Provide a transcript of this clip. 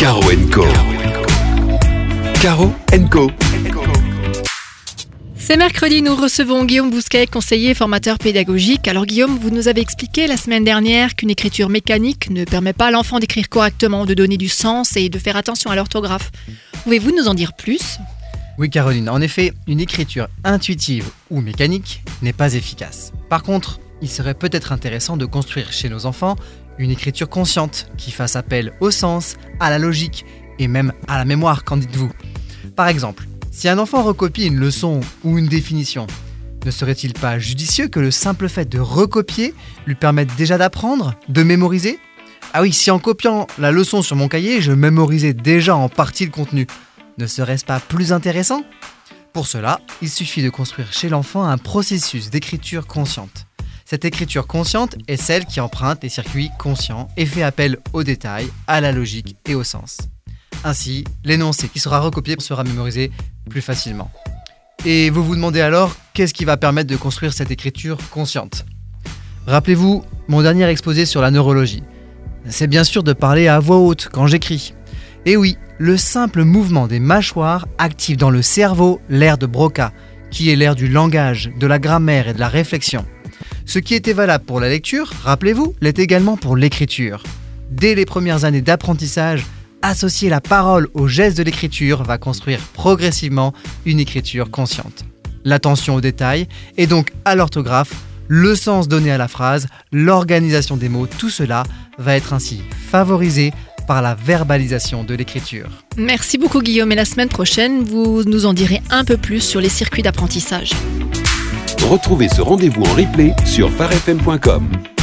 Caro & Co. Caro & Co. C'est mercredi, nous recevons Guillaume Bousquet, conseiller et formateur pédagogique. Alors Guillaume, vous nous avez expliqué la semaine dernière qu'une écriture mécanique ne permet pas à l'enfant d'écrire correctement, de donner du sens et de faire attention à l'orthographe. Pouvez-vous nous en dire plus ? Oui Caroline, en effet, une écriture intuitive ou mécanique n'est pas efficace. Par contre, il serait peut-être intéressant de construire chez nos enfants une écriture consciente qui fasse appel au sens, à la logique et même à la mémoire, qu'en dites-vous ? Par exemple, si un enfant recopie une leçon ou une définition, ne serait-il pas judicieux que le simple fait de recopier lui permette déjà d'apprendre, de mémoriser ? Ah oui, si en copiant la leçon sur mon cahier, je mémorisais déjà en partie le contenu, ne serait-ce pas plus intéressant ? Pour cela, il suffit de construire chez l'enfant un processus d'écriture consciente. Cette écriture consciente est celle qui emprunte les circuits conscients et fait appel aux détails, à la logique et au sens. Ainsi, l'énoncé qui sera recopié sera mémorisé plus facilement. Et vous vous demandez alors, qu'est-ce qui va permettre de construire cette écriture consciente ? Rappelez-vous mon dernier exposé sur la neurologie. C'est bien sûr de parler à voix haute quand j'écris. Et oui, le simple mouvement des mâchoires active dans le cerveau l'aire de Broca, qui est l'aire du langage, de la grammaire et de la réflexion. Ce qui était valable pour la lecture, rappelez-vous, l'est également pour l'écriture. Dès les premières années d'apprentissage, associer la parole au geste de l'écriture va construire progressivement une écriture consciente. L'attention aux détails et donc à l'orthographe, le sens donné à la phrase, l'organisation des mots, tout cela va être ainsi favorisé par la verbalisation de l'écriture. Merci beaucoup Guillaume, et la semaine prochaine, vous nous en direz un peu plus sur les circuits d'apprentissage. Retrouvez ce rendez-vous en replay sur farfm.com.